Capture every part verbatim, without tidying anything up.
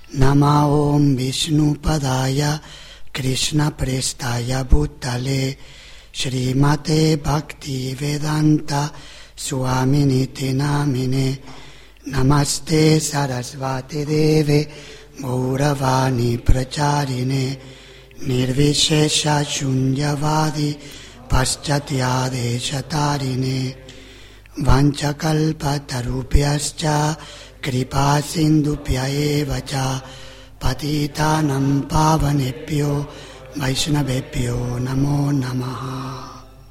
Nama Om Vishnu Padaya Krishna Prestaya Bhutale Srimate Bhakti Vedanta Swamini Namine Namaste Sarasvati Deve Gauravani Pracharine Nirvishesha Shunyavadi Paschatya Shatarine Vanchakalpa Tarupyascha Kripa Sindhupya Evacha Patitanam Pavanepyo Vaishnavepyo Namo Namaha.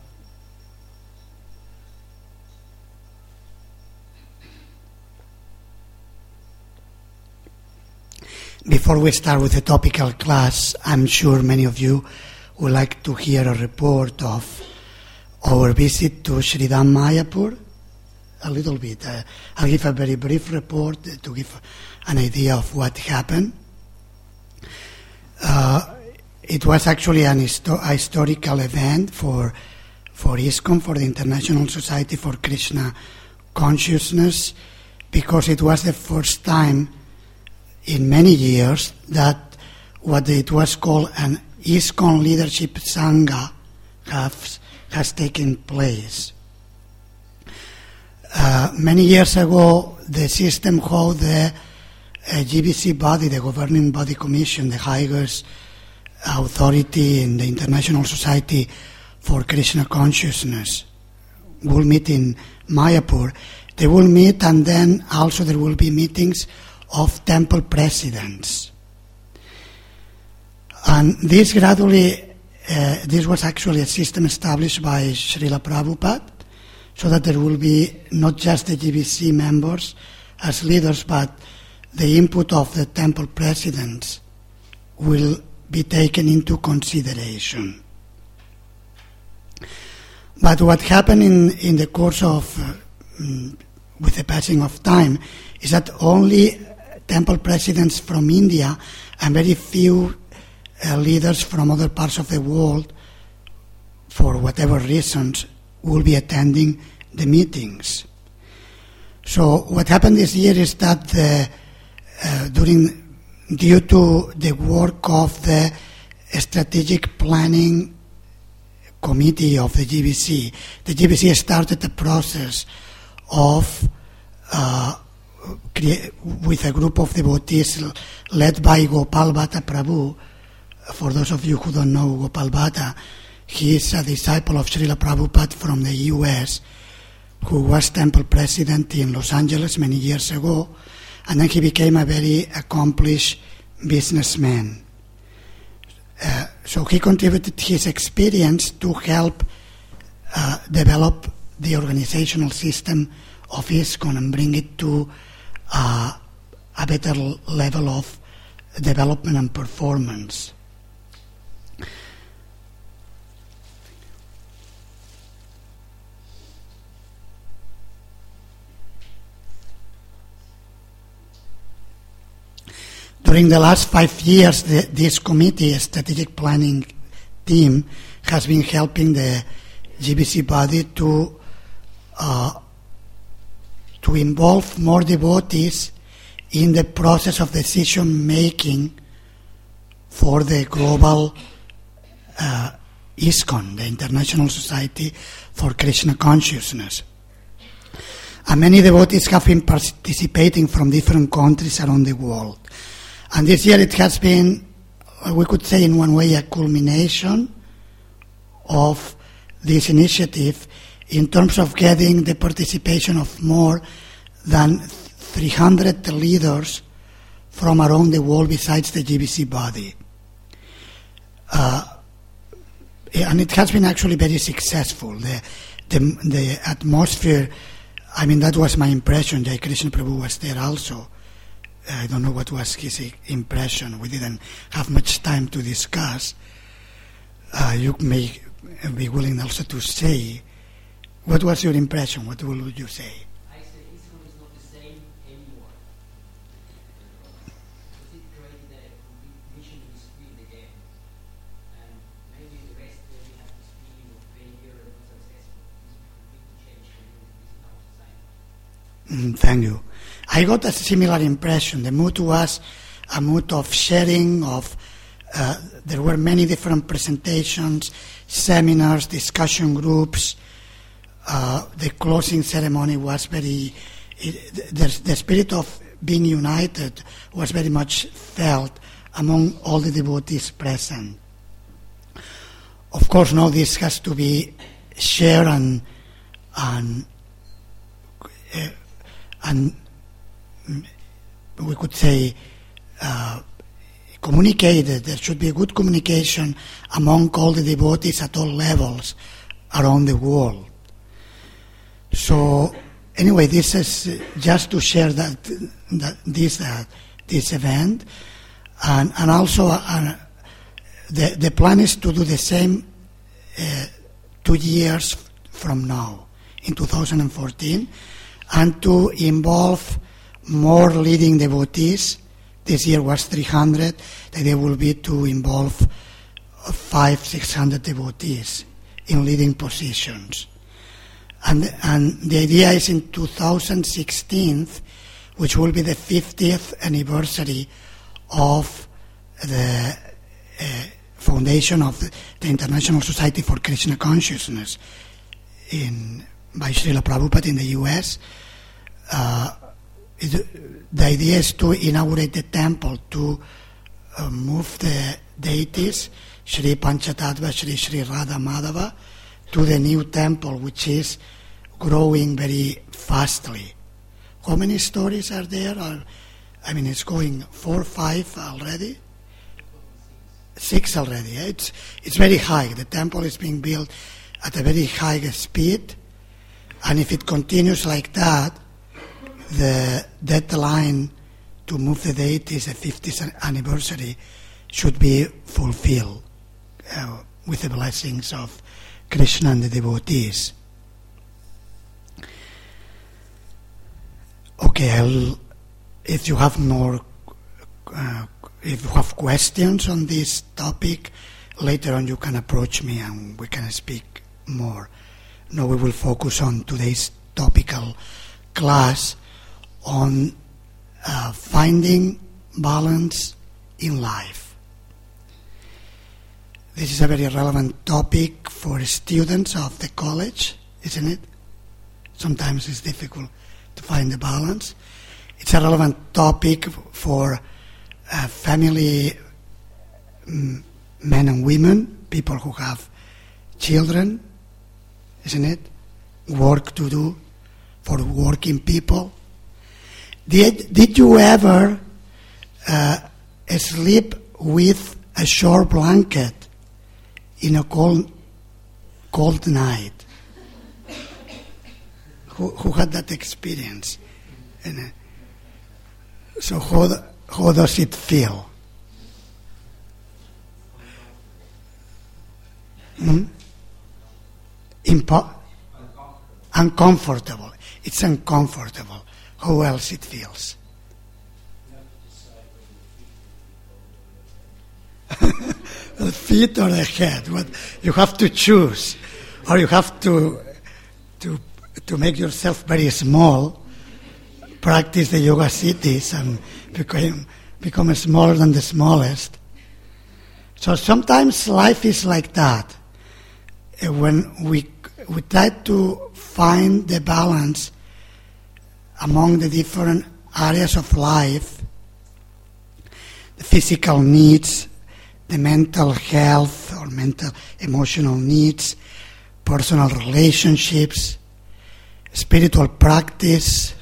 Before we start with the topical class, I'm sure many of you would like to hear a report of our visit to Sridham Mayapur. A little bit. Uh, I'll give a very brief report to give an idea of what happened. Uh, it was actually an histo- a historical event for for ISKCON, for the International Society for Krishna Consciousness, because it was the first time in many years that what it was called an ISKCON Leadership Sangha has, has taken place. Uh, many years ago, the system called the uh, G B C body, the Governing Body Commission, the highest authority in the International Society for Krishna Consciousness, will meet in Mayapur. They will meet, and then also there will be meetings of temple presidents. And this gradually, uh, this was actually a system established by Srila Prabhupada, so that there will be not just the G B C members as leaders, but the input of the temple presidents will be taken into consideration. But what happened in, in the course of, uh, with the passing of time, is that only temple presidents from India and very few uh, leaders from other parts of the world, for whatever reasons, will be attending the meetings. So what happened this year is that the, uh, during, due to the work of the strategic planning committee of the G B C, the G B C started the process of uh, crea- with a group of devotees led by Gopal Bhatta Prabhu. For those of you who don't know Gopal Bhatta, he is a disciple of Srila Prabhupada from the U S, who was temple president in Los Angeles many years ago, and then he became a very accomplished businessman. Uh, so he contributed his experience to help uh, develop the organizational system of ISKCON and bring it to uh, a better level of development and performance. During the last five years, the, this committee, a strategic planning team, has been helping the G B C body to uh, to involve more devotees in the process of decision making for the global uh, ISKCON, the International Society for Krishna Consciousness. And many devotees have been participating from different countries around the world. And this year it has been, we could say in one way, a culmination of this initiative in terms of getting the participation of more than three hundred leaders from around the world besides the G B C body. Uh, and it has been actually very successful. The, the, the atmosphere, I mean, that was my impression. Jai Krishna Prabhu was there also. I don't know what was his impression. We didn't have much time to discuss. Uh, you may be willing also to say, what was your impression? What would you say? I say ISKCON is not the same anymore. Because it created a complete mission to speed again. And maybe the rest uh, we have this feeling of failure and not successful. This completely changed communities in our society. Mm, thank you. I got a similar impression. The mood was a mood of sharing, of uh, there were many different presentations, seminars, discussion groups. Uh, the closing ceremony was very, it, the, the spirit of being united was very much felt among all the devotees present. Of course, now this has to be shared and and uh, and we could say uh, communicated. There should be a good communication among all the devotees at all levels around the world. So anyway, this is just to share that, that this uh, this event, and and also uh, the the plan is to do the same uh, two years from now in two thousand fourteen, and to involve more leading devotees. This year was three hundred. The idea will be to involve five, six hundred devotees in leading positions. And, and the idea is in two thousand sixteen, which will be the fiftieth anniversary of the uh, foundation of the, the International Society for Krishna Consciousness in, by Srila Prabhupada in the U S, uh, it, the idea is to inaugurate the temple, to uh, move the deities, Sri Panchatattva, Sri Sri Radha Madhava, to the new temple, which is growing very fastly. How many stories are there? Or, I mean, it's going four, five already? Six already. Eh? It's, it's very high. The temple is being built at a very high speed, and if it continues like that, the deadline to move the deities, the fiftieth anniversary, should be fulfilled uh, with the blessings of Krishna and the devotees. Okay, I'll, if you have more, uh, if you have questions on this topic, later on you can approach me and we can speak more. Now we will focus on today's topical class on uh, finding balance in life. This is a very relevant topic for students of the college, isn't it? Sometimes it's difficult to find the balance. It's a relevant topic for uh, family um, men and women, people who have children, isn't it? Work to do for working people. Did, did you ever uh, sleep with a short blanket in a cold, cold night? Who, who had that experience? And, uh, so how, how does it feel? Hmm? Impo- uncomfortable. It's uncomfortable. How else it feels? The feet or the head? What you have to choose, or you have to to to make yourself very small. Practice the yoga siddhis and become become smaller than the smallest. So sometimes life is like that. When we we try to find the balance among the different areas of life, the physical needs, the mental health or mental emotional needs, personal relationships, spiritual practice,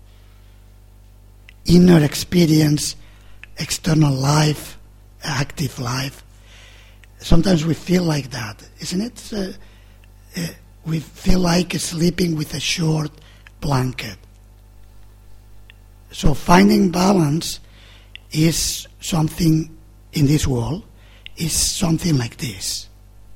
inner experience, external life, active life. Sometimes we feel like that, isn't it? Uh, uh, we feel like sleeping with a short blanket. So finding balance is something in this world, is something like this.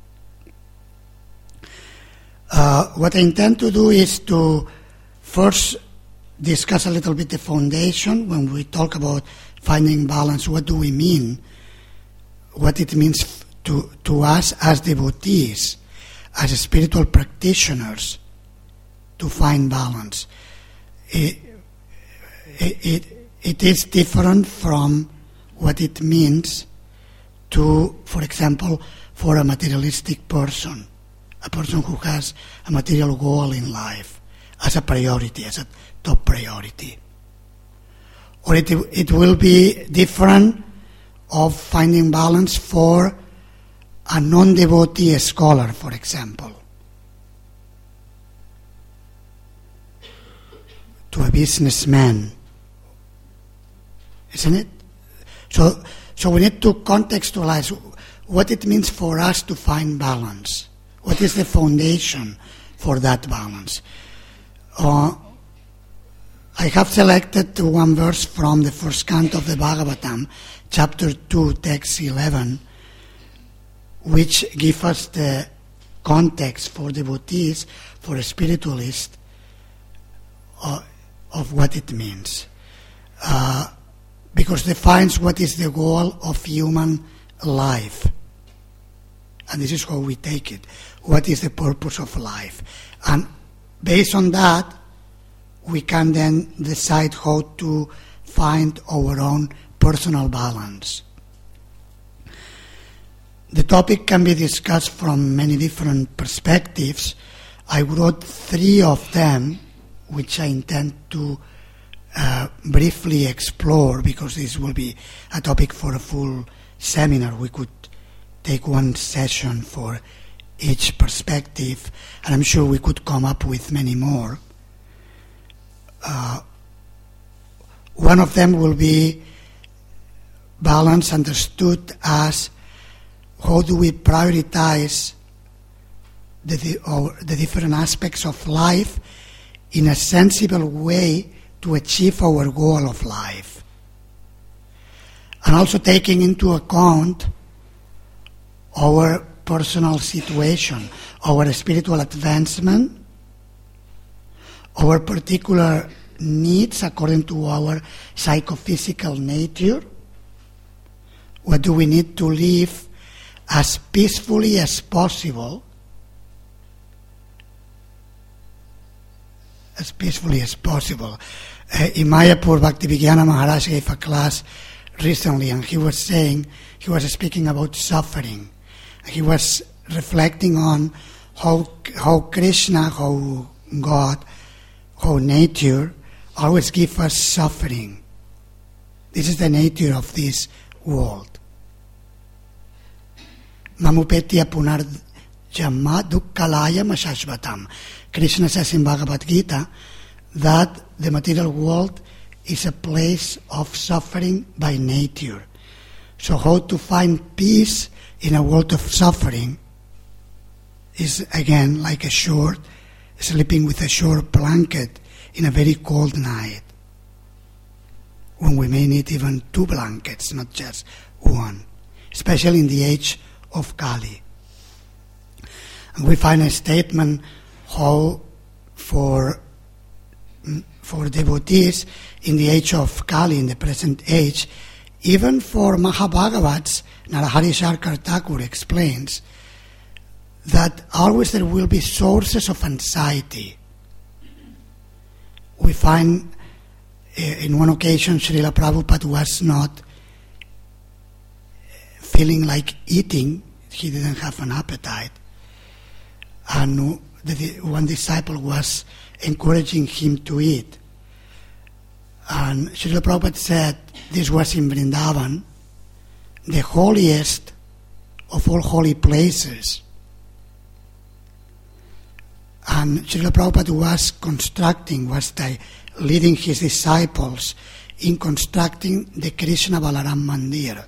Uh, what I intend to do is to first discuss a little bit the foundation. When we talk about finding balance, what do we mean? What it means to, to us as devotees, as spiritual practitioners, to find balance. It, it, it, it is different from what it means to, for example, for a materialistic person, a person who has a material goal in life as a priority, as a top priority. Or it, it will be different of finding balance for a non-devotee scholar, for example, to a businessman, isn't it? So, so we need to contextualize what it means for us to find balance. What is the foundation for that balance? Uh, I have selected one verse from the first canto of the Bhagavatam, chapter two, text eleven, which gives us the context for devotees, for spiritualists, uh, of what it means. Uh, because defines what is the goal of human life. And this is how we take it. What is the purpose of life? And based on that, we can then decide how to find our own personal balance. The topic can be discussed from many different perspectives. I wrote three of them, which I intend to uh, briefly explore, because this will be a topic for a full seminar. We could take one session for each perspective, and I'm sure we could come up with many more. Uh, one of them will be balance understood as how do we prioritize the, the, or the different aspects of life in a sensible way to achieve our goal of life. And also taking into account our personal situation, our spiritual advancement, our particular needs according to our psychophysical nature. What do we need to live as peacefully as possible, as peacefully as possible. Uh, in Mayapur, Bhaktivedanta Maharaj gave a class recently, and he was saying, he was speaking about suffering. He was reflecting on how how Krishna, how God, how nature always give us suffering. This is the nature of this world. Mamupetya punar jamma dukkalaya mashashvatam. Krishna says in Bhagavad Gita that the material world is a place of suffering by nature. So how to find peace in a world of suffering is again like a short, sleeping with a short blanket in a very cold night, when we may need even two blankets, not just one, especially in the age of Kali. And we find a statement how for for devotees in the age of Kali, in the present age, even for Mahabhagavats, Narahari Sharkar Thakur explains that always there will be sources of anxiety. We find uh, in one occasion Srila Prabhupada was not feeling like eating, he didn't have an appetite, and the, one disciple was encouraging him to eat. And Srila Prabhupada said, this was in Vrindavan, the holiest of all holy places. And Srila Prabhupada was constructing, was the, leading his disciples in constructing the Krishna Balaram Mandir.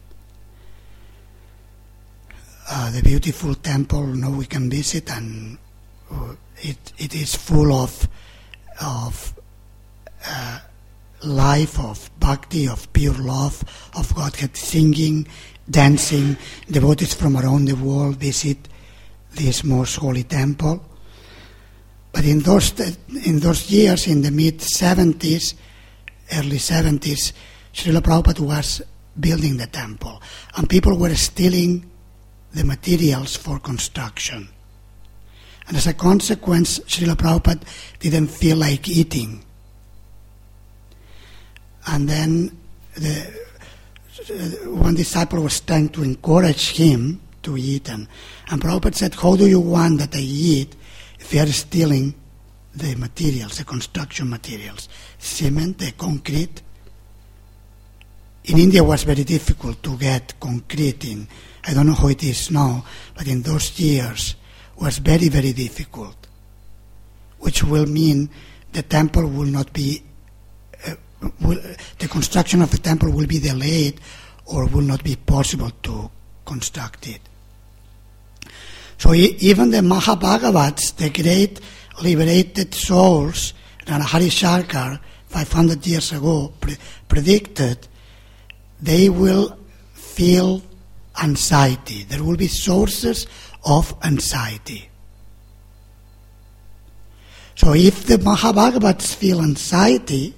Uh, the beautiful temple, you know, we can visit, and uh, it it is full of of uh, life, of bhakti, of pure love, of Godhead, singing, dancing. Devotees from around the world visit this most holy temple. But in those in those years, in the mid seventies, early seventies, Srila Prabhupada was building the temple, and people were stealing the materials for construction. And as a consequence, Srila Prabhupada didn't feel like eating. And then the, one disciple was trying to encourage him to eat, and, and Prabhupada said, how do you want that I eat if you are stealing the materials, the construction materials, cement, the concrete? In India it was very difficult to get concrete in. I don't know how it is now, but in those years it was very, very difficult, which will mean the temple will not be, uh, will, the construction of the temple will be delayed or will not be possible to construct it. So e- even the Mahabhagavats, the great liberated souls, Narahari Sharkar, five hundred years ago, pre- predicted they will feel anxiety. There will be sources of anxiety. So if the Mahabhagavats feel anxiety,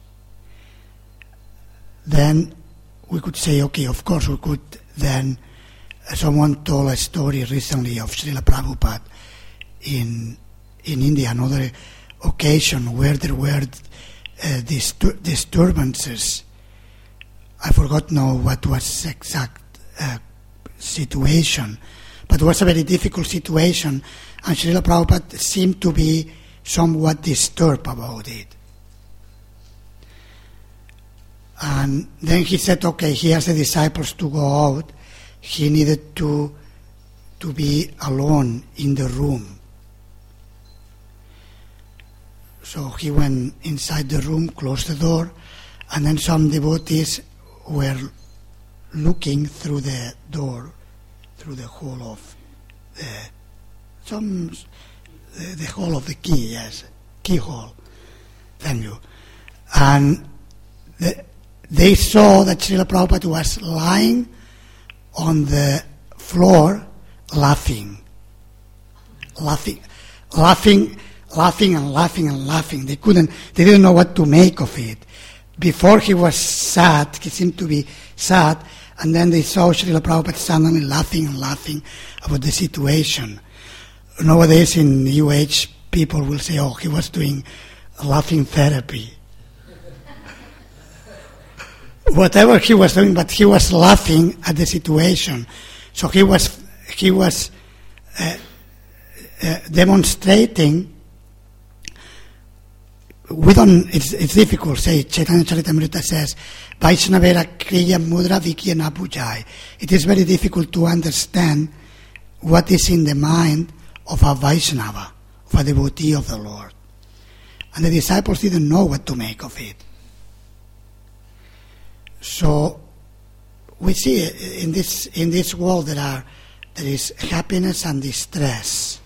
then we could say, okay, of course we could then, uh, someone told a story recently of Srila Prabhupada in in India, another occasion where there were uh, distur- disturbances. I forgot now what was the exact uh, situation, but it was a very difficult situation, and Srila Prabhupada seemed to be somewhat disturbed about it. And then he said, okay, he asked the disciples to go out. He needed to, to be alone in the room. So he went inside the room, closed the door, and then some devotees were looking through the door, through the hole of the, some, the, the hole of the key, yes, keyhole. Thank you. And the, they saw that Srila Prabhupada was lying on the floor laughing, laughing, laughing, laughing and laughing and laughing. They couldn't, they didn't know what to make of it. Before he was sad, he seemed to be sad, and then they saw Srila Prabhupada suddenly laughing and laughing about the situation. Nowadays in New Age, people will say, oh, he was doing laughing therapy. Whatever he was doing, but he was laughing at the situation. So he was he was uh, uh, demonstrating. We don't. It's, it's difficult. Say Chaitanya Charitamrita says, Vaishnavera kriya mudra vikya napujai. It is very difficult to understand what is in the mind of a Vaishnava, of a devotee of the Lord, and the disciples didn't know what to make of it. So we see in this in this world there are there is happiness and distress,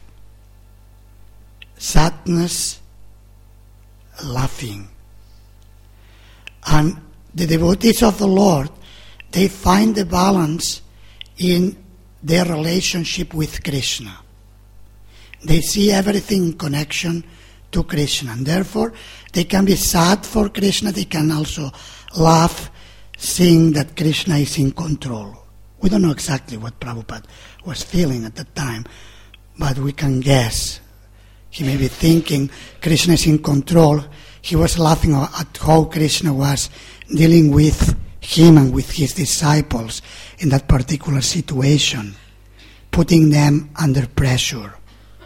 sadness, laughing, and the devotees of the Lord, they find the balance in their relationship with Krishna. They see everything in connection to Krishna, and therefore they can be sad for Krishna. They can also laugh, seeing that Krishna is in control. We don't know exactly what Prabhupada was feeling at that time, but we can guess. He may be thinking Krishna is in control. He was laughing at how Krishna was dealing with him and with his disciples in that particular situation, putting them under pressure.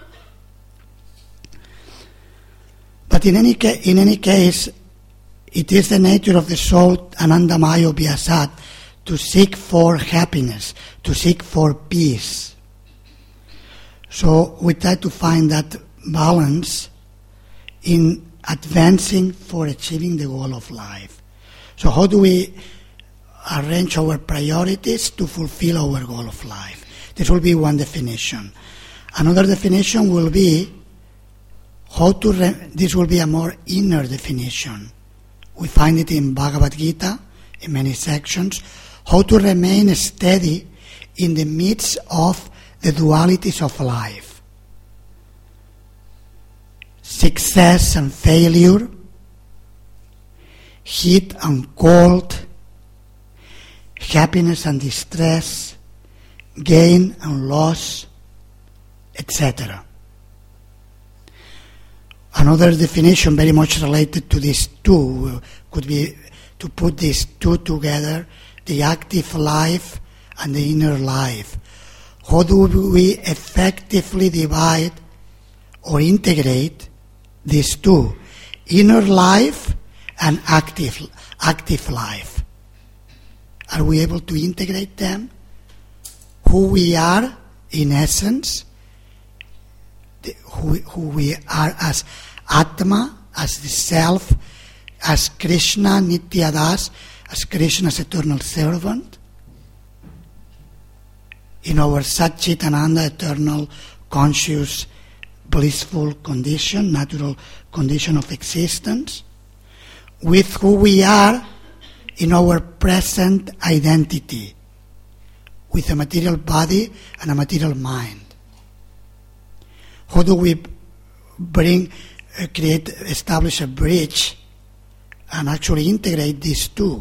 But in any, ca- in any case, it is the nature of the soul, Anandamayo Vyasat, to seek for happiness, to seek for peace. So we try to find that balance in advancing for achieving the goal of life. So how do we arrange our priorities to fulfill our goal of life? This will be one definition. Another definition will be how to, re- this will be a more inner definition. We find it in Bhagavad Gita, in many sections, how to remain steady in the midst of the dualities of life. Success and failure, heat and cold, happiness and distress, gain and loss, et cetera. Another definition very much related to these two could be to put these two together, the active life and the inner life. How do we effectively divide or integrate these two, inner life and active, active life? Are we able to integrate them? Who we are in essence, the, who, who we are as Atma, as the self, as Krishna, Nityadas, as Krishna's eternal servant, in our Satchitananda, eternal, conscious, blissful condition, natural condition of existence, with who we are in our present identity, with a material body and a material mind. How do we bring, uh, create, establish a bridge and actually integrate these two?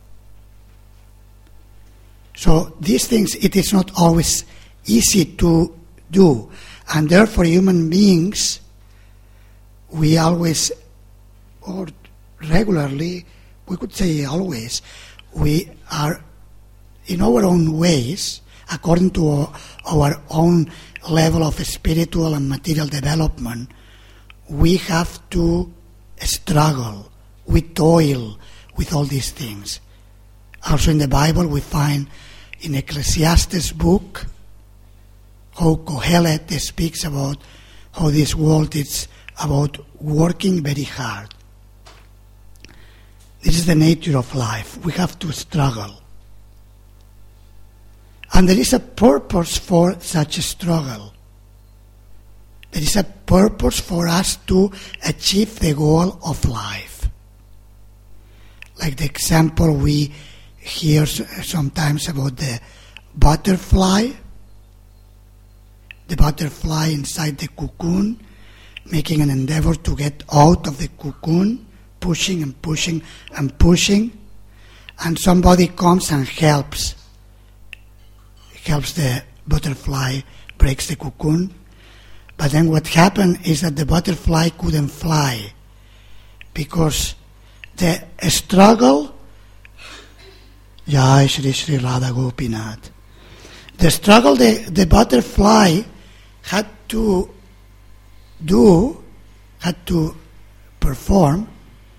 So these things, it is not always easy to do, and therefore human beings, we always, or regularly, we could say always, we are in our own ways, according to our, our own level of spiritual and material development, we have to struggle, we toil with all these things. Also in the Bible we find in Ecclesiastes book how Kohelet speaks about how this world is about working very hard. This is the nature of life. We have to struggle. And there is a purpose for such a struggle. There is a purpose for us to achieve the goal of life. Like the example we hear sometimes about the butterfly, the butterfly inside the cocoon, making an endeavor to get out of the cocoon, pushing and pushing and pushing, and somebody comes and helps. helps the butterfly, breaks the cocoon. But then what happened is that the butterfly couldn't fly because the struggle, Jai Shri Shri Radha Gopinath, the struggle the, the butterfly had to do, had to perform,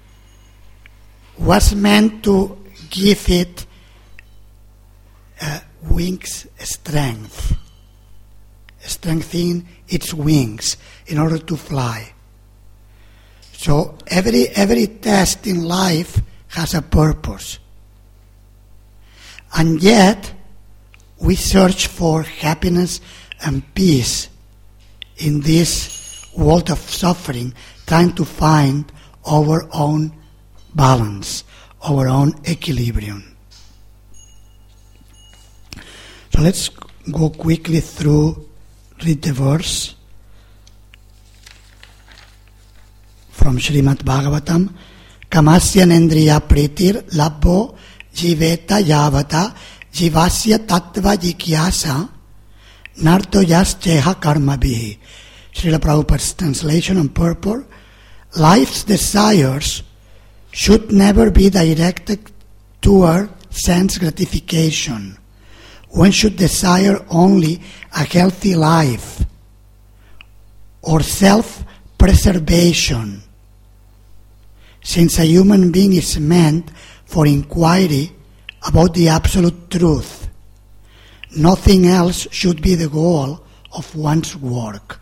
was meant to give it uh, wings strength, strengthening its wings in order to fly. So every every test in life has a purpose. And yet we search for happiness and peace in this world of suffering, trying to find our own balance, our own equilibrium. So let's go quickly through, read the verse from Srimad Bhagavatam. Kamasya nendriya pritir labbo jiveta yavata jivasya tattva jikyasa narto yasceha karma bihi. Srila Prabhupada's translation on purport. Life's desires should never be directed toward sense gratification. One should desire only a healthy life or self-preservation. Since a human being is meant for inquiry about the absolute truth, nothing else should be the goal of one's work.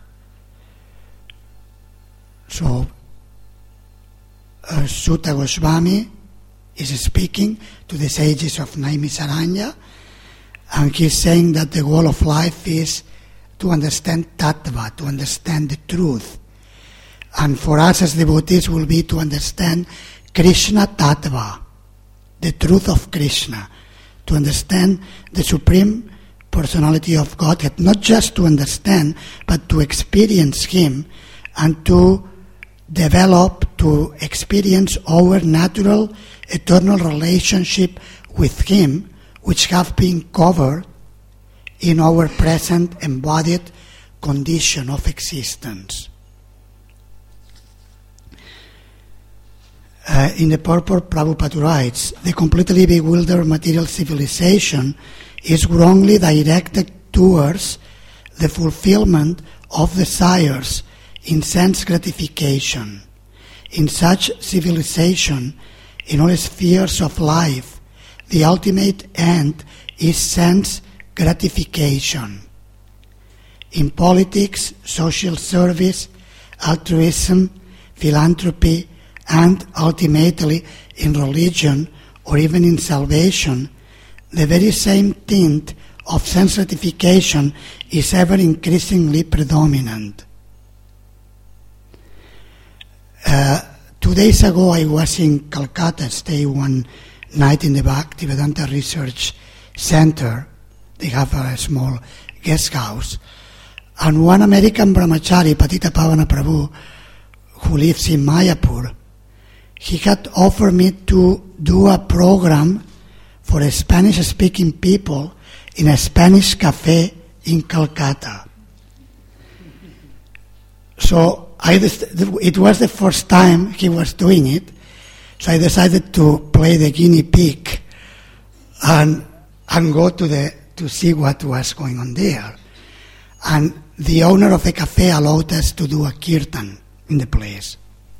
So, uh, Sutta Goswami is speaking to the sages of Naimisaranya, and he's saying that the goal of life is to understand tattva, to understand the truth. And for us as devotees will be to understand Krishna tattva, the truth of Krishna, to understand the Supreme Personality of Godhead, not just to understand, but to experience Him and to develop, to experience our natural, eternal relationship with Him, which have been covered in our present embodied condition of existence. Uh, in the purport, Prabhupada writes, the completely bewildered material civilization is wrongly directed towards the fulfillment of desires in sense gratification. In such civilization, in all spheres of life, the ultimate end is sense gratification. In politics, social service, altruism, philanthropy, and ultimately in religion or even in salvation, the very same tint of sense gratification is ever increasingly predominant. Uh, two days ago I was in Calcutta, stayed one night in the Bhaktivedanta Research Center. They have a small guest house. And one American brahmachari, Patita Pavana Prabhu, who lives in Mayapur, he had offered me to do a program for Spanish-speaking people in a Spanish cafe in Calcutta. So I, it was the first time he was doing it, so I decided to play the guinea pig and and go to the to see what was going on there. And the owner of the cafe allowed us to do a kirtan in the place.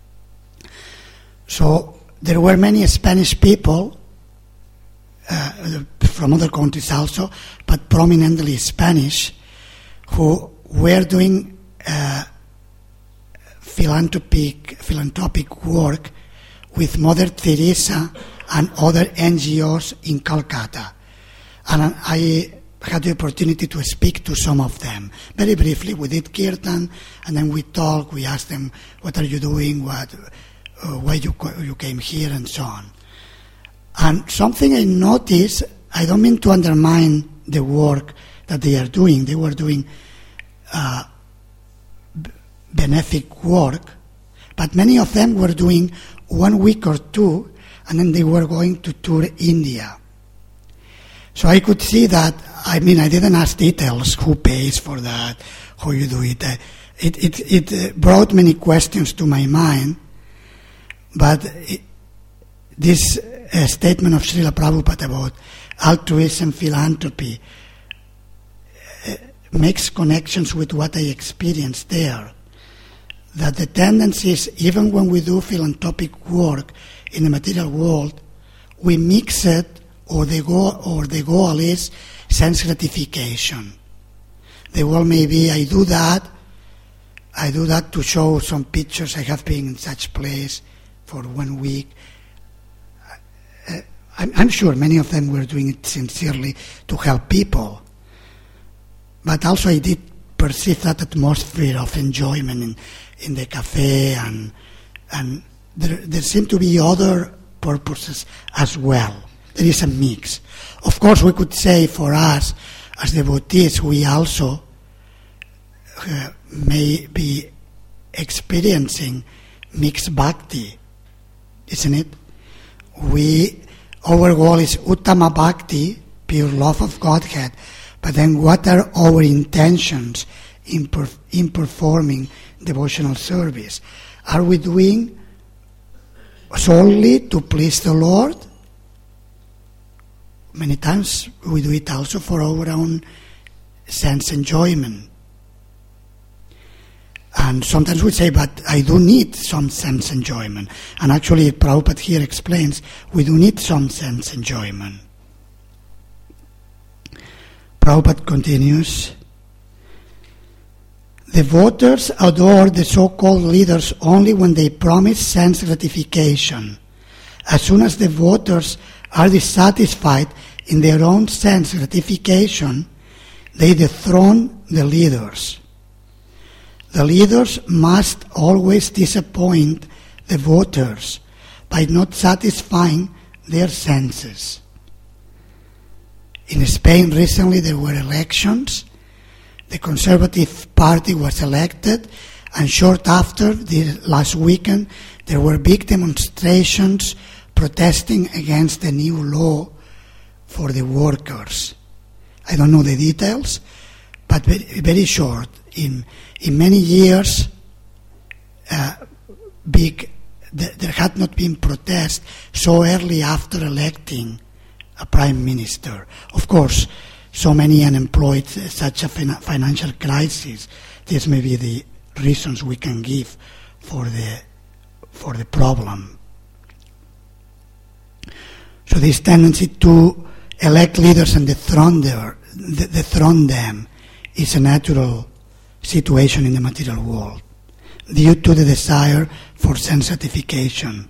So there were many Spanish people uh, from other countries also, but prominently Spanish, who were doing uh, philanthropic philanthropic work with Mother Teresa and other N G Os in Calcutta. And I had the opportunity to speak to some of them. Very briefly, we did kirtan, and then we talked, we asked them, what are you doing, what, uh, why you, you came here, and so on. And something I noticed, I don't mean to undermine the work that they are doing. They were doing uh, b- benefic work, but many of them were doing one week or two, and then they were going to tour India. So I could see that, I mean, I didn't ask details, who pays for that, how you do it. Uh, it, it, it brought many questions to my mind, but it, this uh, statement of Srila Prabhupada about altruism, philanthropy, uh, makes connections with what I experienced there. That the tendency is, even when we do philanthropic work in the material world, we mix it, or the goal, or the goal is sense gratification. The goal may be, I do that, I do that to show some pictures, I have been in such place for one week. Uh, I'm, I'm sure many of them were doing it sincerely to help people. But also I did perceive that atmosphere of enjoyment in, in the cafe, and and there, there seem to be other purposes as well. There is a mix. Of course, we could say for us, as devotees, we also uh, may be experiencing mixed bhakti, isn't it? We, our goal is Uttama Bhakti, pure love of Godhead, but then what are our intentions in, per, in performing devotional service? Are we doing solely to please the Lord? Many times we do it also for our own sense enjoyment. And sometimes we say, but I do need some sense enjoyment. And actually, Prabhupada here explains, we do need some sense enjoyment. Prabhupada continues, the voters adore the so-called leaders only when they promise sense gratification. As soon as the voters are dissatisfied in their own sense gratification, they dethrone the leaders. The leaders must always disappoint the voters by not satisfying their senses. In Spain recently there were elections. The Conservative Party was elected, and short after, the last weekend, there were big demonstrations protesting against the new law for the workers. I don't know the details, but very, very short. In in many years, uh, big th- there had not been protest so early after electing a prime minister. Of course, so many unemployed, such a fin- financial crisis, this may be the reasons we can give for the for the problem. So this tendency to elect leaders and dethrone, their, dethrone them is a natural situation in the material world due to the desire for sense gratification.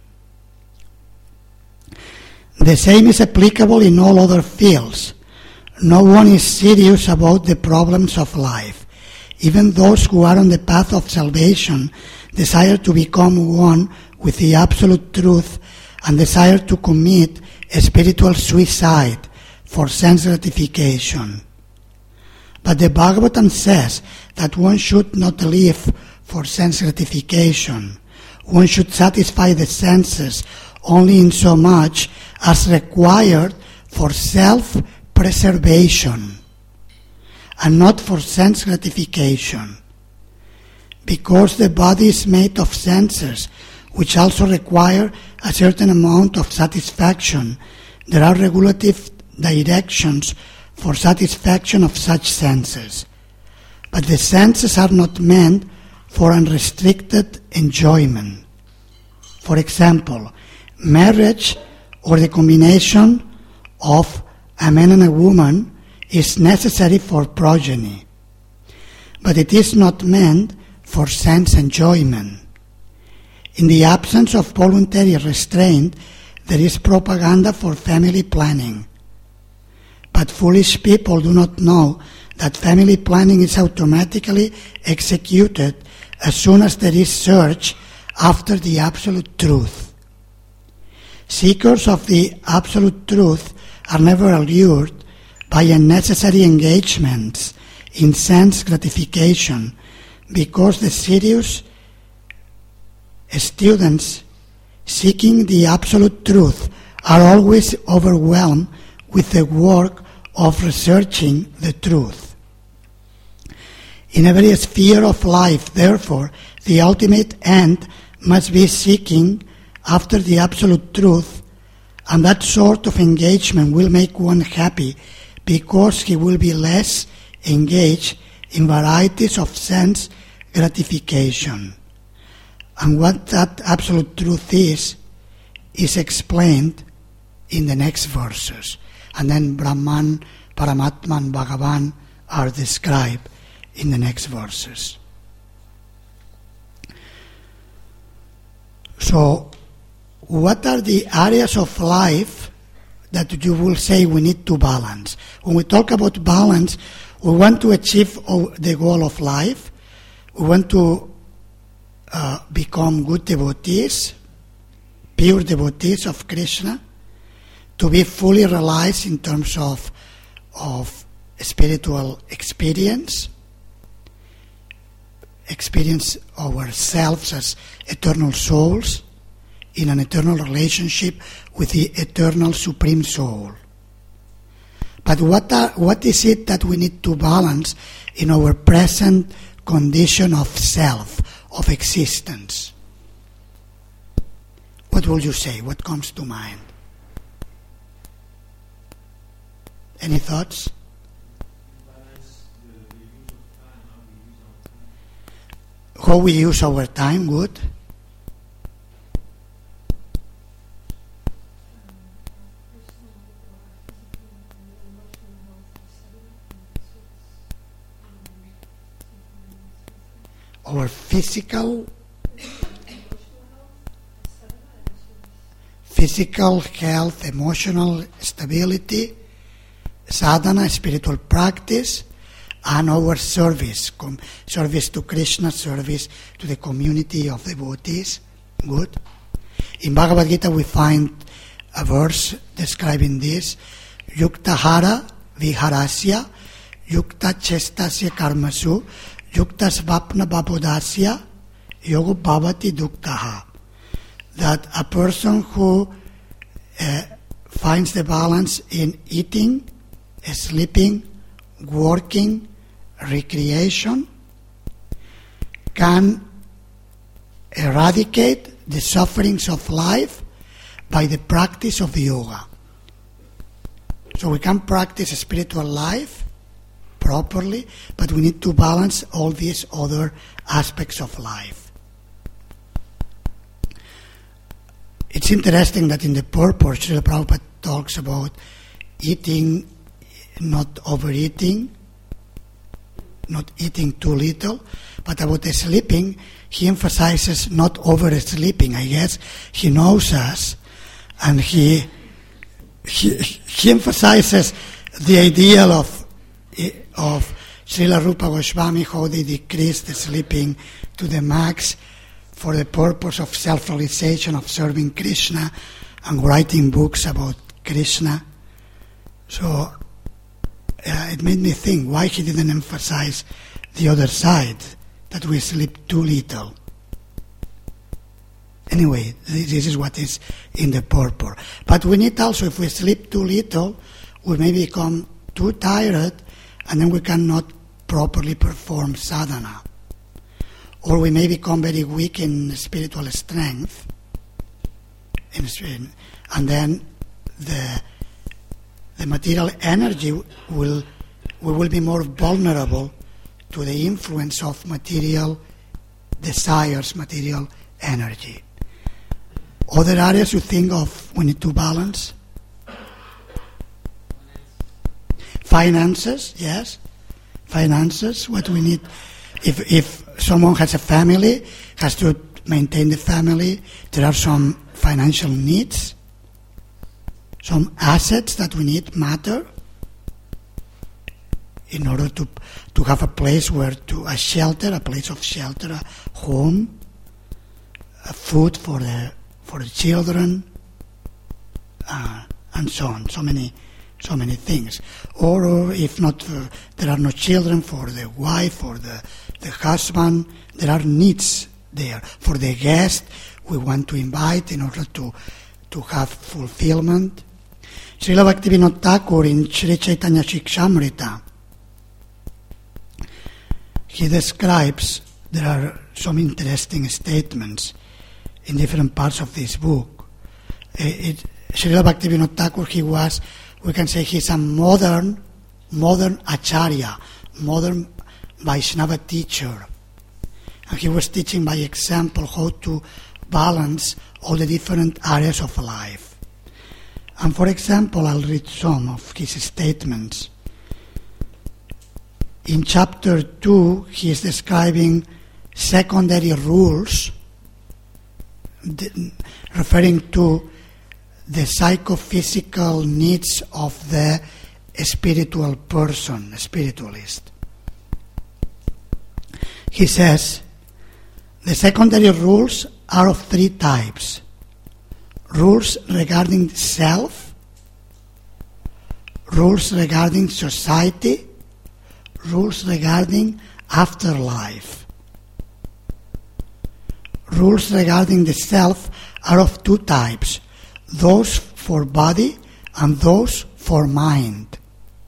The same is applicable in all other fields. No one is serious about the problems of life. Even those who are on the path of salvation desire to become one with the absolute truth and desire to commit a spiritual suicide for sense gratification. But the Bhagavatam says that one should not live for sense gratification. One should satisfy the senses only in so much as required for self-preservation and not for sense gratification. Because the body is made of senses, which also require a certain amount of satisfaction, there are regulative directions for satisfaction of such senses. But the senses are not meant for unrestricted enjoyment. For example, marriage or the combination of a man and a woman is necessary for progeny, but it is not meant for sense enjoyment. In the absence of voluntary restraint, there is propaganda for family planning. But foolish people do not know that family planning is automatically executed as soon as there is search after the absolute truth. Seekers of the absolute truth are never allured by unnecessary engagements in sense gratification, because the serious students seeking the absolute truth are always overwhelmed with the work of researching the truth. In every sphere of life, therefore, the ultimate end must be seeking after the absolute truth, and that sort of engagement will make one happy because he will be less engaged in varieties of sense gratification. And what that absolute truth is, is explained in the next verses. And then Brahman, Paramatma and Bhagavan are described in the next verses. So, what are the areas of life that you will say we need to balance? When we talk about balance, we want to achieve the goal of life. We want to uh, become good devotees, pure devotees of Krishna, to be fully realized in terms of, of spiritual experience, experience ourselves as eternal souls in an eternal relationship with the eternal Supreme Soul. But what are, what is it that we need to balance in our present condition of self, of existence? What will you say? What comes to mind? Any thoughts? How we use our time, good. Our physical physical health, emotional stability, sadhana, spiritual practice, and our service, com- service to Krishna, service to the community of devotees. Good. In Bhagavad Gita we find a verse describing this. Yukta hara viharasya, yukta chestasya karmasu, yukta svapna babodasya, yoga bhavati duktaha. That a person who uh, finds the balance in eating, sleeping, working, recreation, can eradicate the sufferings of life by the practice of the yoga. So we can practice spiritual life properly, but we need to balance all these other aspects of life. It's interesting that in the purport, Srila Prabhupada talks about eating, not overeating, not eating too little, but about the sleeping, he emphasizes not oversleeping. I guess he knows us, and he he, he emphasizes the ideal of of Srila Rupa Goswami, how they decreased the sleeping to the max for the purpose of self-realization, of serving Krishna and writing books about Krishna. So uh, it made me think why he didn't emphasize the other side, that we sleep too little. Anyway, this is what is in the purport. But we need also, if we sleep too little, we may become too tired, and then we cannot properly perform sadhana. Or we may become very weak in spiritual strength, and then the the material energy will we will be more vulnerable to the influence of material desires, material energy. Other areas you think of we need to balance? Finances, yes. Finances, what we need. If if someone has a family, has to maintain the family, there are some financial needs. Some assets that we need matter in order to to have a place where to a shelter, a place of shelter, a home, a food for the for the children, uh, and so on. So many. So many things. Or, or if not, uh, there are no children, for the wife or the, the husband, there are needs there. For the guest, we want to invite in order to, to have fulfillment. Srila Bhaktivinoda Thakur in Sri Chaitanya Shikshamrita, he describes, there are some interesting statements in different parts of this book. It, it, Srila Bhaktivinoda Thakur, he was, we can say he's a modern, modern Acharya, modern Vaishnava teacher. And he was teaching by example how to balance all the different areas of life. And for example, I'll read some of his statements. In chapter two, he is describing secondary rules, referring to the psychophysical needs of the spiritual person, spiritualist. He says, the secondary rules are of three types. Rules regarding self, rules regarding society, rules regarding afterlife. Rules regarding the self are of two types. Those for body and those for mind.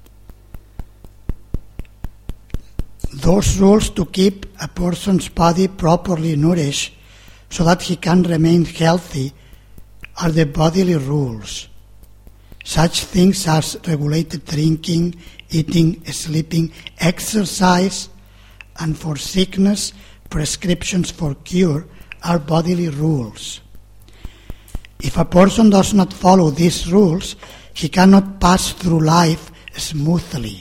Those rules to keep a person's body properly nourished so that he can remain healthy are the bodily rules. Such things as regulated drinking, eating, sleeping, exercise, and for sickness, prescriptions for cure are bodily rules. If a person does not follow these rules, he cannot pass through life smoothly.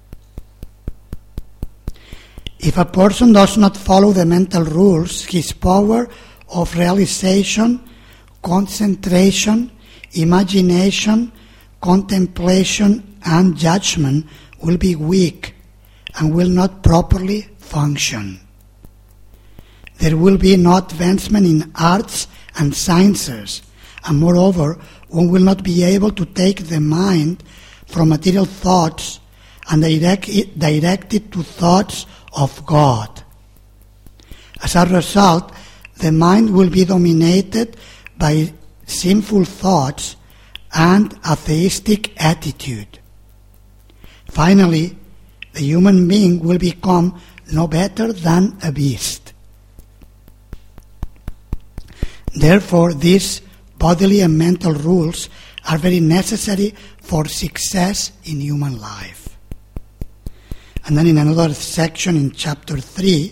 If a person does not follow the mental rules, his power of realization, concentration, imagination, contemplation, and judgment will be weak and will not properly function. There will be no advancement in arts and sciences, and moreover, one will not be able to take the mind from material thoughts and direct it, direct it to thoughts of God. As a result, the mind will be dominated by sinful thoughts and a theistic attitude. Finally, the human being will become no better than a beast. Therefore, these bodily and mental rules are very necessary for success in human life. And then in another section in chapter three,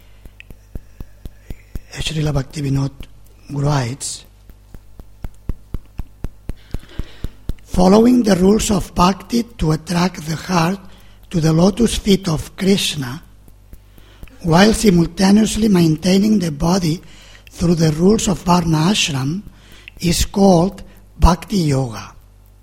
Srila Bhaktivinoda writes, following the rules of bhakti to attract the heart to the lotus feet of Krishna, while simultaneously maintaining the body through the rules of Varna Ashram, is called Bhakti Yoga.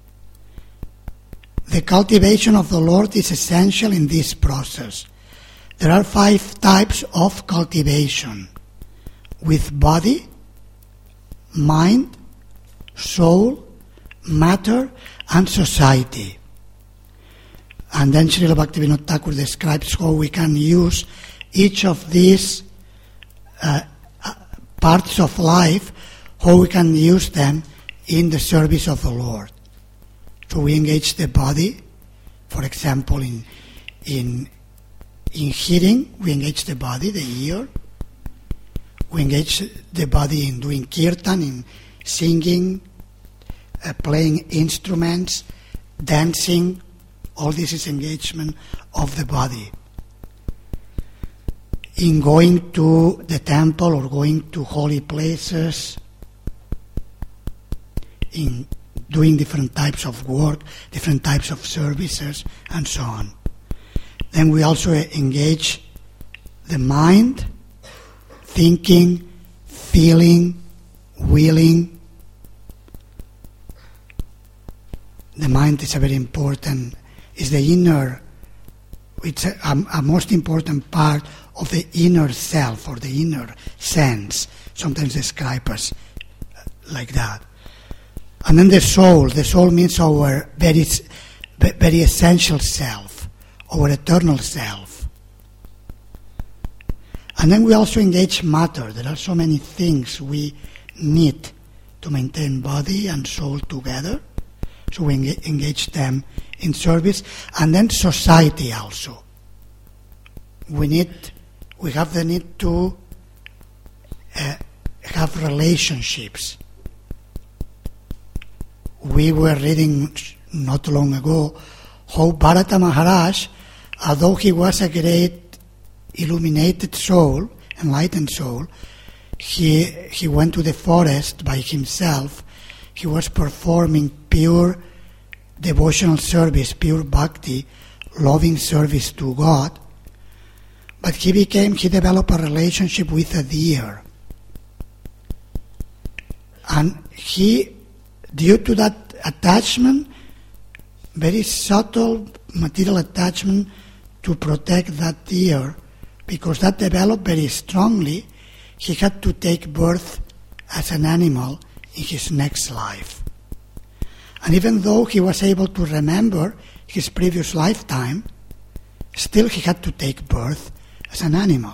The cultivation of the Lord is essential in this process. There are five types of cultivation: with body, mind, soul, matter, and society. And then Srila Bhaktivinoda Thakur describes how we can use each of these uh, parts of life, how we can use them in the service of the Lord. So we engage the body, for example, in in in hearing, we engage the body, the ear. We engage the body in doing kirtan, in singing, uh, playing instruments, dancing. All this is engagement of the body. In going to the temple or going to holy places, in doing different types of work, different types of services, and so on. Then we also engage the mind, thinking, feeling, willing. The mind is a very important, is the inner, it's a, a, a most important part of the inner self or the inner sense. Sometimes describe us like that. And then the soul. The soul means our very, very essential self, our eternal self. And then we also engage matter. There are so many things we need to maintain body and soul together. So we engage them in service. And then society also. We need, we have the need to uh, have relationships. We were reading not long ago how Bharata Maharaj, although he was a great illuminated soul, enlightened soul, he he went to the forest by himself. He was performing pure devotional service, pure bhakti, loving service to God. But he became, he developed a relationship with a deer. And he, due to that attachment, very subtle material attachment to protect that deer, because that developed very strongly, he had to take birth as an animal in his next life. And even though he was able to remember his previous lifetime, still he had to take birth as an animal.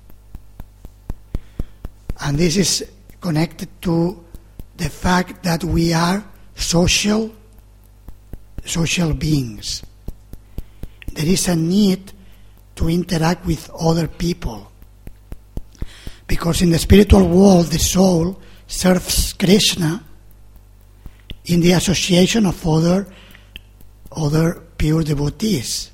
And this is connected to the fact that we are social, social beings. There is a need to interact with other people. Because in the spiritual world, the soul serves Krishna in the association of other, other pure devotees.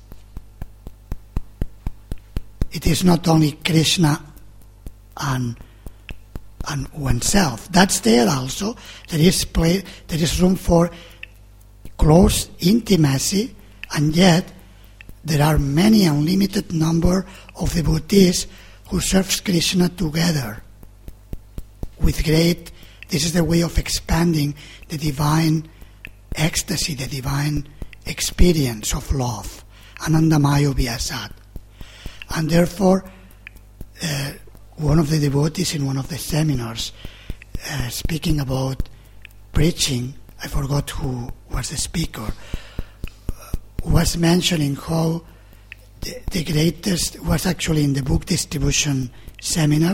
It is not only Krishna and, and oneself. That's there also. There is play, there is room for close intimacy, and yet there are many unlimited number of devotees who serve Krishna together with great. This is the way of expanding the divine ecstasy, the divine experience of love, Anandamayo Vyasat. And therefore, uh, one of the devotees in one of the seminars, uh, speaking about preaching, I forgot who was the speaker, uh, was mentioning how the, the greatest was actually in the book distribution seminar.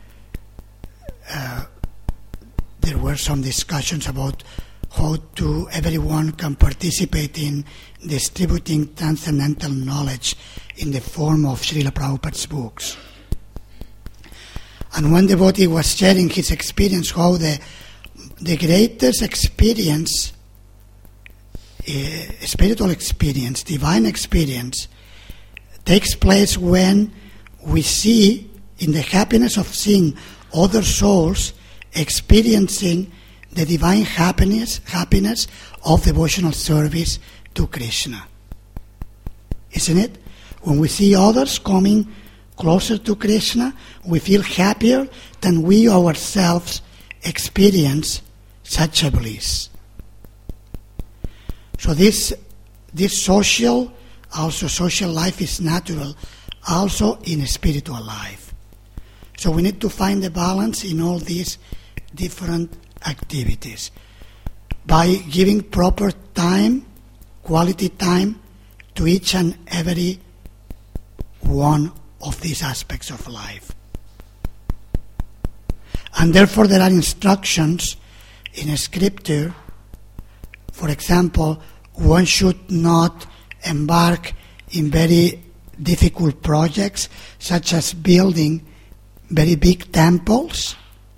Uh, there were some discussions about how to everyone can participate in distributing transcendental knowledge in the form of Srila Prabhupada's books. And one devotee was sharing his experience, how the, the greatest experience, uh, spiritual experience, divine experience, takes place when we see in the happiness of seeing other souls experiencing the divine happiness, happiness of devotional service to Krishna. Isn't it? When we see others coming closer to Krishna, we feel happier than we ourselves experience such a bliss. So this, this social, also social life is natural, also in a spiritual life. So we need to find a balance in all these different activities by giving proper time, quality time to each and every one of these aspects of life. And therefore there are instructions in a scripture. For example, one should not embark in very difficult projects such as building very big temples,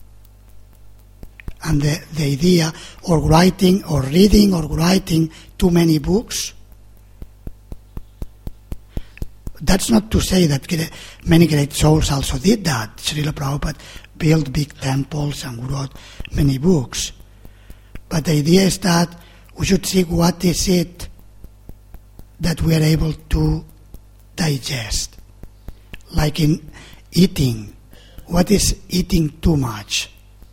and the, the idea, or writing or reading or writing too many books. That's not to say that many great souls also did that. Srila Prabhupada built big temples and wrote many books. But the idea is that we should see what is it that we are able to digest. Like in eating. What is eating too much?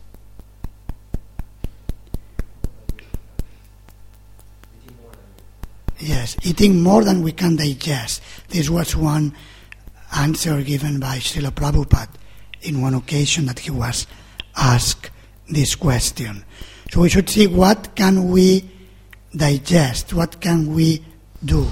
Yes, eating more than we can digest. This was one answer given by Srila Prabhupada in one occasion that he was asked this question. So we should see what can we digest, what can we do.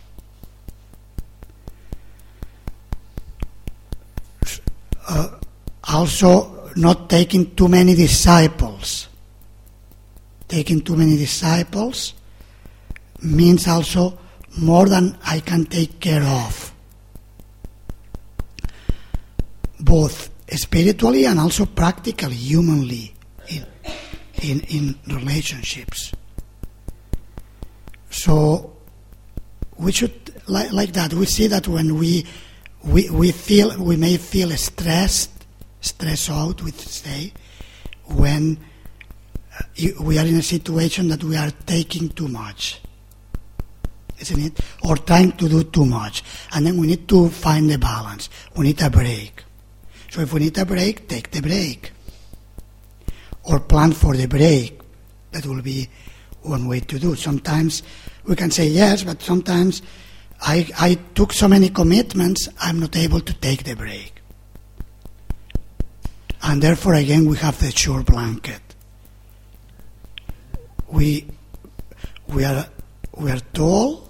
Uh, also, not taking too many disciples. Taking too many disciples means also more than I can take care of, both spiritually and also practically, humanly, in, in, in relationships. So we should, like, like that, we see that when we, we, we feel, we may feel stressed, stressed out, we say, when we are in a situation that we are taking too much. Isn't it? Or trying to do too much. And then we need to find a balance. We need a break. So if we need a break, take the break. Or plan for the break. That will be one way to do. Sometimes we can say yes, but sometimes I, I took so many commitments, I'm not able to take the break. And therefore, again, we have the shore blanket. We, we are, we are tall,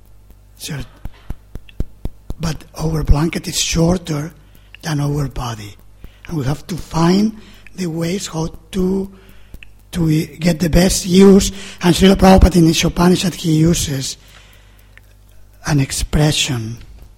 but our blanket is shorter than our body, and we have to find the ways how to to get the best use. And Srila Prabhupada in his Upanishad, he uses an expression.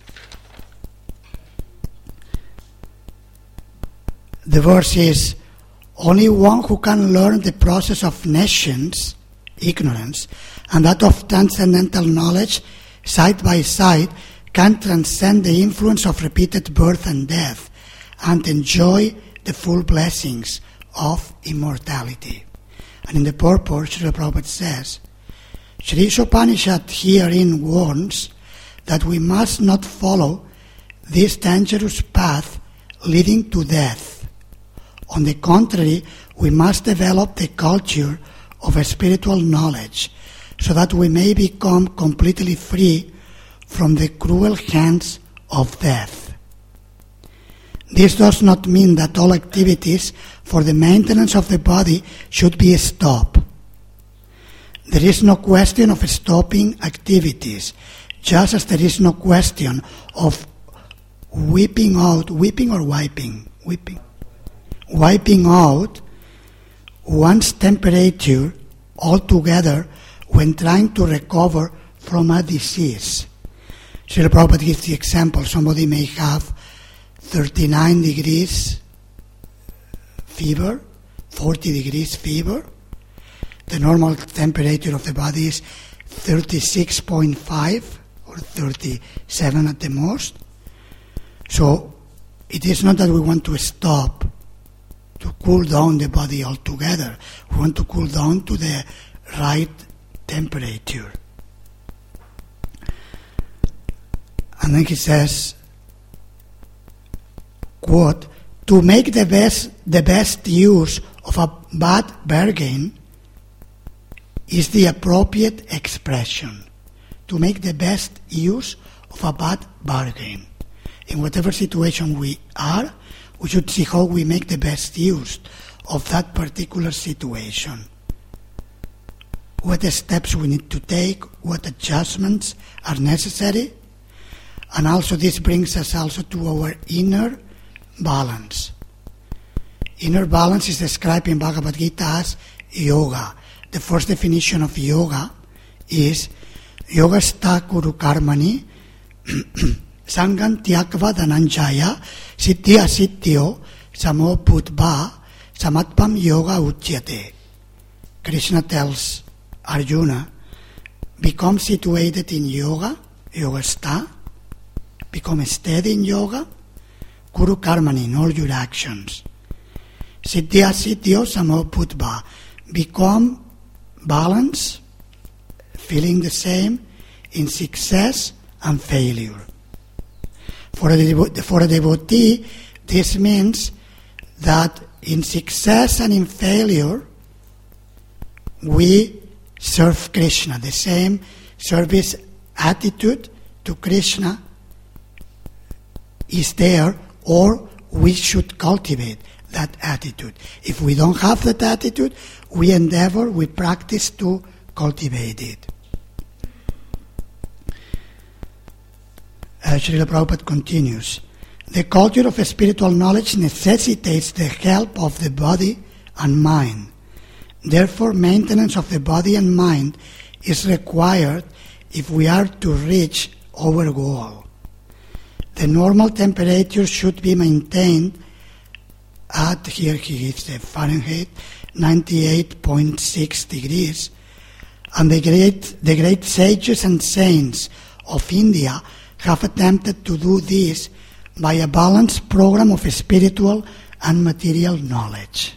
The verse is, only one who can learn the process of nescience, ignorance, and that of transcendental knowledge side by side can transcend the influence of repeated birth and death and enjoy the full blessings of immortality. And in the purport, Srila Prabhupada says, Sri Upanishad herein warns that we must not follow this dangerous path leading to death. On the contrary, we must develop the culture of a spiritual knowledge so that we may become completely free from the cruel hands of death. This does not mean that all activities for the maintenance of the body should be stopped. There is no question of stopping activities, just as there is no question of wiping out, whipping or wiping, whipping, wiping out one's temperature altogether when trying to recover from a disease. Srila Prabhupada gives the example, somebody may have thirty-nine degrees fever, forty degrees fever. The normal temperature of the body is thirty-six point five or thirty-seven at the most. So it is not that we want to stop to cool down the body altogether. We want to cool down to the right temperature. And then he says, quote, to make the best, the best use of a bad bargain is the appropriate expression. To make the best use of a bad bargain. In whatever situation we are, we should see how we make the best use of that particular situation. What steps we need to take, what adjustments are necessary, and also this brings us also to our inner balance. Inner balance is described in Bhagavad Gita as yoga. The first definition of yoga is yoga sta kuru karmani sangam tyakva dhananjaya siddhi asiddhyo samo bhutva samatvam yoga uchyate. Krishna tells Arjuna, become situated in yoga, yoga sta, become steady in yoga, kuru karmani, in all your actions. Siddhi asiddhyo samo bhutva, become balanced, feeling the same in success and failure. For a, devo- for a devotee, this means that in success and in failure, we serve Krishna. The same service attitude to Krishna is there, or we should cultivate that attitude. If we don't have that attitude, we endeavor, we practice to cultivate it. Uh, Srila Prabhupada continues, the culture of spiritual knowledge necessitates the help of the body and mind. Therefore, maintenance of the body and mind is required if we are to reach our goal. The normal temperature should be maintained at, here he gives the Fahrenheit, ninety-eight point six degrees, and the great, the great sages and saints of India have attempted to do this by a balanced program of spiritual and material knowledge.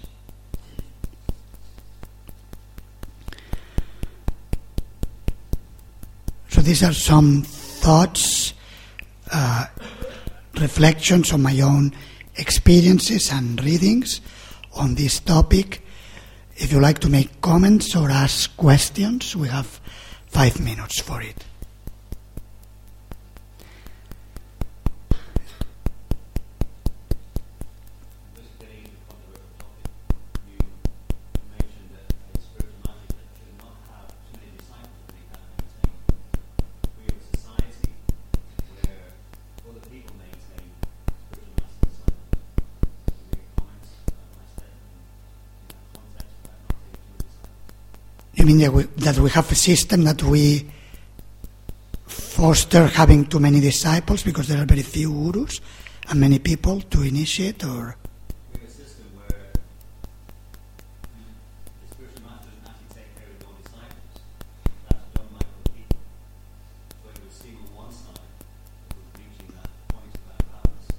So these are some thoughts, uh, reflections on my own experiences and readings on this topic. If you like to make comments or ask questions, we have five minutes for it. You mean that we, that we have a system that we foster having too many disciples because there are very few gurus and many people to initiate, or? We have a system where the spiritual master doesn't actually take care of your disciples. That's done by other people. So it would seem on one side that we're reaching that point of that balance.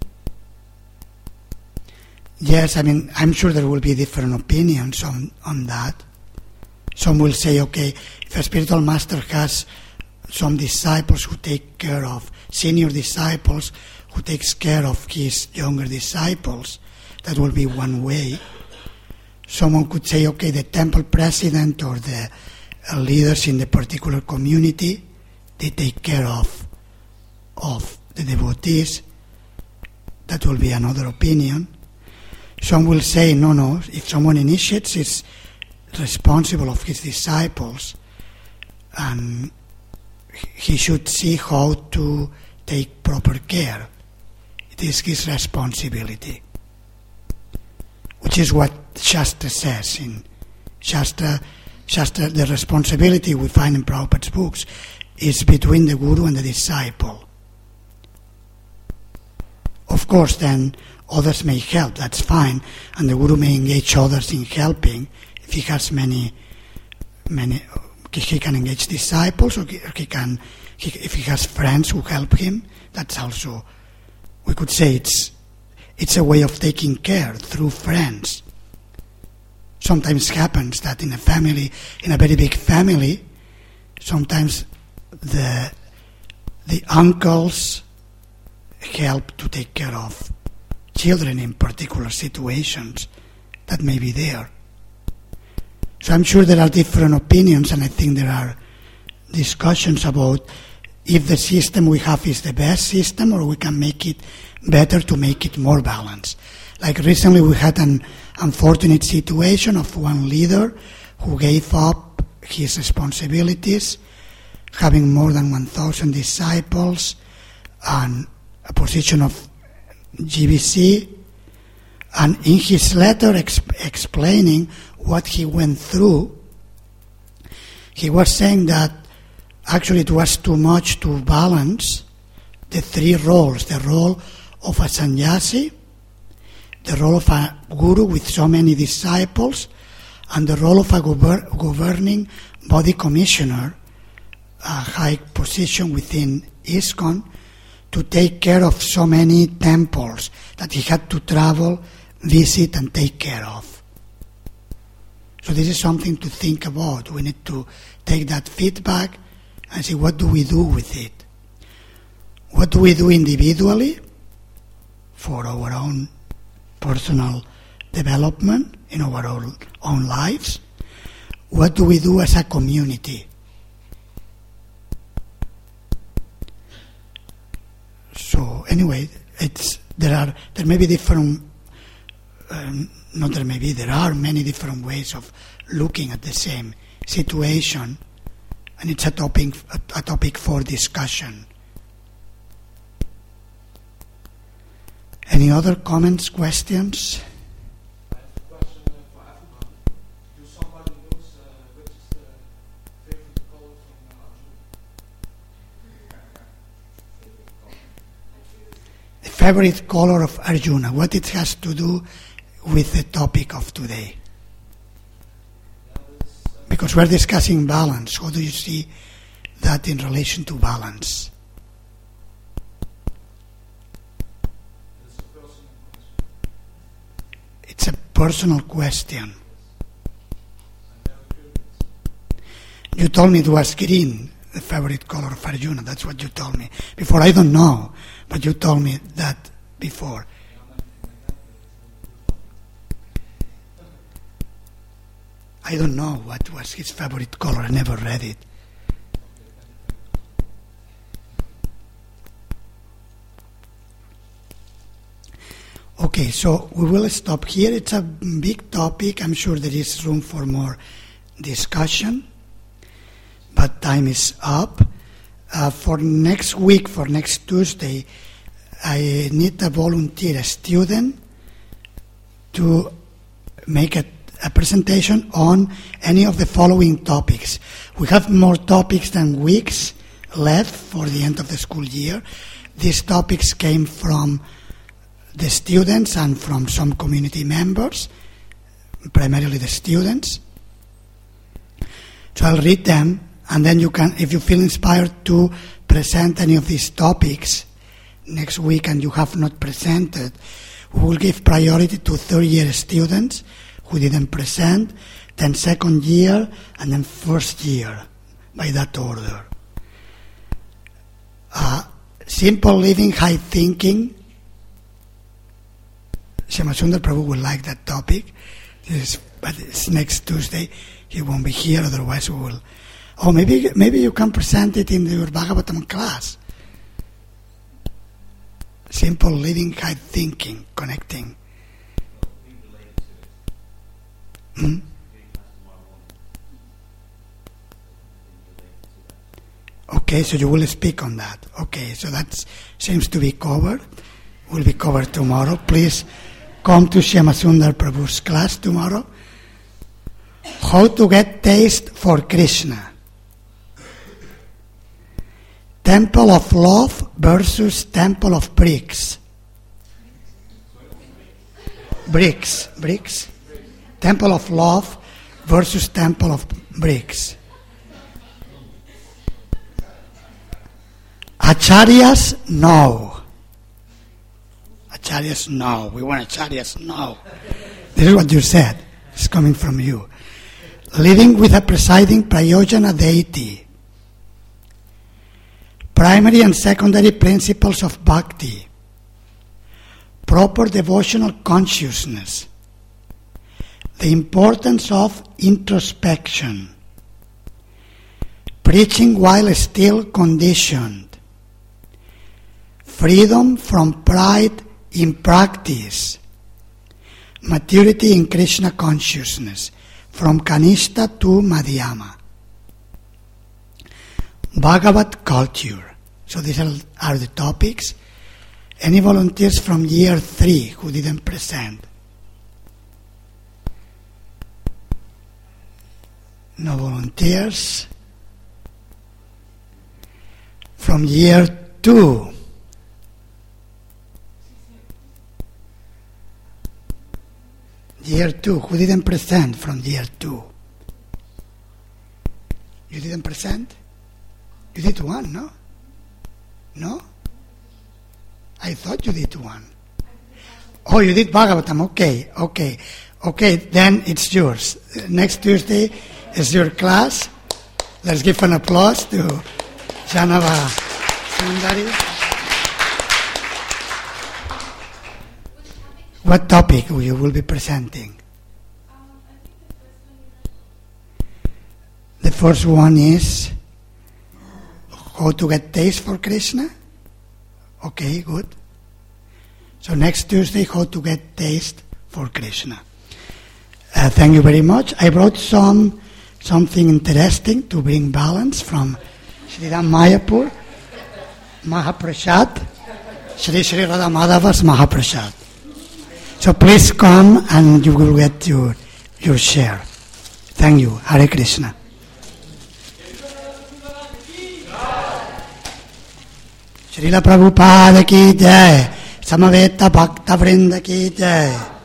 Yes, I mean, I'm sure there will be different opinions on, on that. Some will say, okay, if a spiritual master has some disciples who take care of, senior disciples who takes care of his younger disciples, that will be one way. Someone could say, okay, the temple president or the uh, leaders in the particular community, they take care of, of the devotees. That will be another opinion. Some will say, no, no, if someone initiates, it's responsible of his disciples, and he should see how to take proper care. It is his responsibility, which is what Shastra says. In Shastra, Shastra, the responsibility we find in Prabhupada's books is between the guru and the disciple. Of course, then, others may help, that's fine, and the Guru may engage others in helping if he has many, many, he can engage disciples, or he can, he, if he has friends who help him, that's also, we could say it's, it's a way of taking care through friends. Sometimes happens that in a family, in a very big family, sometimes the the uncles help to take care of children in particular situations that may be there. So I'm sure there are different opinions, and I think there are discussions about if the system we have is the best system or we can make it better to make it more balanced. Like recently we had an unfortunate situation of one leader who gave up his responsibilities, having more than one thousand disciples and a position of G B C, and in his letter exp- explaining what he went through, he was saying that actually it was too much to balance the three roles, the role of a sannyasi, the role of a guru with so many disciples, and the role of a gover- governing body commissioner, a high position within ISKCON, to take care of so many temples that he had to travel, visit, and take care of. So this is something to think about. We need to take that feedback and see what do we do with it. What do we do individually for our own personal development in our own, own lives? What do we do as a community? So anyway, it's there are there may be different. Um, not there may be there are many different ways of looking at the same situation, and it's a topic a, a topic for discussion. Any other comments, questions? I have a question uh, for everyone. Do somebody knows uh, which is the favorite color from Arjuna? The favorite color of Arjuna, what it has to do with the topic of today? Because we're discussing balance. How do you see that in relation to balance? It's a personal question. You told me it was green, the favorite color of Arjuna. That's what you told me. Before, I don't know, but you told me that before. I don't know what was his favorite color. I never read it. Okay, so we will stop here. It's a big topic. I'm sure there is room for more discussion, but time is up. Uh, for next week, for next Tuesday, I need a volunteer, a student, to make a, a presentation on any of the following topics. We have more topics than weeks left for the end of the school year. These topics came from the students and from some community members, primarily the students. So I'll read them, and then you can, if you feel inspired to present any of these topics next week and you have not presented, we will give priority to third year students who didn't present, then second year, and then first year, by that order. Uh, simple living, high thinking. Shyamasundar Prabhu will like that topic. This is, but it's next Tuesday. He won't be here, otherwise we will. Oh, maybe maybe you can present it in your Bhagavatam class. Simple living, high thinking, connecting. Hmm? Okay, so you will speak on that. Okay, so that seems to be covered. Will be covered tomorrow. Please come to Shyamasundar Prabhu's class tomorrow. How to get taste for Krishna. Temple of love versus temple of bricks. bricks, bricks. Temple of love versus temple of bricks. Acharyas, no. Acharyas, no. We want acharyas, no. This is what you said. It's coming from you. Living with a presiding prayojana deity. Primary and secondary principles of bhakti. Proper devotional consciousness. The importance of introspection. Preaching while still conditioned. Freedom from pride in practice. Maturity in Krishna consciousness. From Kanishta to Madhyama. Bhagavat culture. So these are, are the topics. Any volunteers from year three who didn't present? No volunteers. From year two. Year two. Who didn't present from year two? You didn't present? You did one, no? No? I thought you did one. Oh, you did Bhagavatam. Okay, okay. Okay, then it's yours. Next Tuesday is your class. Let's give an applause to Janava Sundari. What topic you will be presenting? The first one is how to get taste for Krishna. Okay, good. So next Tuesday, how to get taste for Krishna. Uh, thank you very much. I brought some something interesting to bring balance from Sri Ram Mayapur, Mahaprasad, Sri Sri Radha Madhava's Mahaprasad. So please come and you will get your your share. Thank you. Hare Krishna. Srila Prabhupada ki jai. Samaveta Bhakta Vrinda ki jai.